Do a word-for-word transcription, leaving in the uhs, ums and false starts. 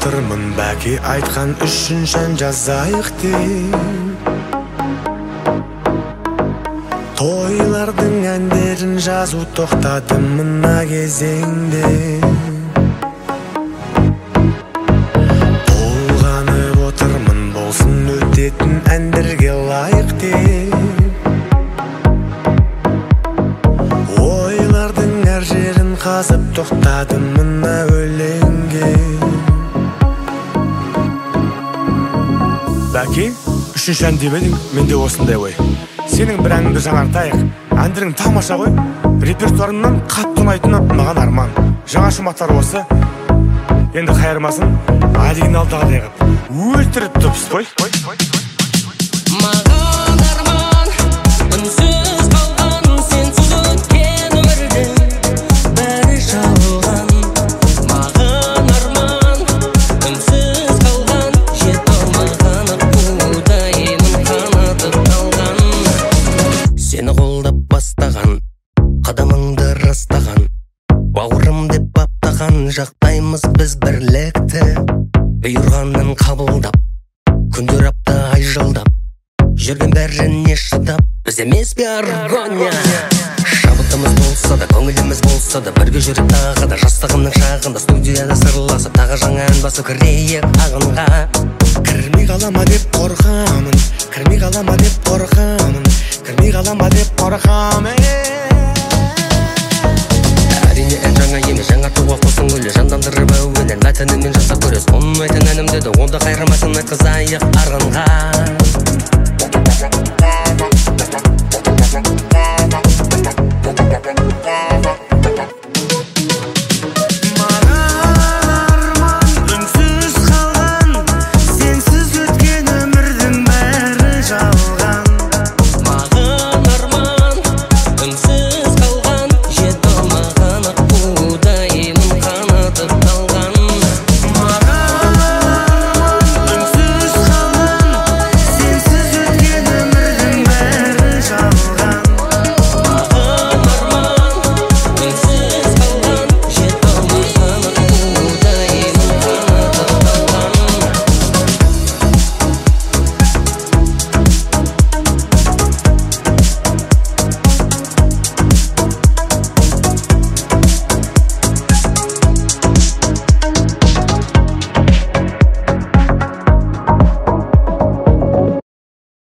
отырмын бәке айтқан үшін шән жазайық деп. Тойлардың әндерін жазу тоқтадым мына кезеңде. Толғанып отырмын болсын өтетін әндерге лайық деп. Ойлардың әр жерін қазып тоқтадым мына өлеңге. Бәке, үшінші ән деп едің, менде осындай ой. Сенің бір әніңді жаңартайық, әндерің тамаша ғой. Репертуарымнан қатты ұнайтыны маған арман. Жаңа шумақтар осы. Енді қайырмасын, оригиналдағыдай қылып өлтіріп түпсіз қой. Маған арман, үнсіз қалған, сенсіз өткен өмірдің бәрі жалған. Маған арман, үнсіз қалған, жете алмаған аққудаймын қанатып қалған. Сені қолдап бастаған, қадамыңды растаған, бауырым деп баптаған, жақтаймыз біз бірлікті. Бұйырғанын қабылдап, күндер апта ай жылдап, жүрген бәріне шыдап, біз емес бе аргония. Шабытымыз болса да, көңіліміз болса да, бірге жүріп тағы да, жастығымның шағында студияда сырласып, тағы жаңа ән басып кірейік ағынға. Кірмей қалама деп қорқамын, кірмей қалама деп қорқамын, кірмей қалама деп қорқамын. Әрине ән жаңа емес, жаңартуға қосын өлі, жандандырып әуенін мәтініңмен жасап көрес. Оның айтын әнім деді, онда қайырмасын айтқызайық арғынға.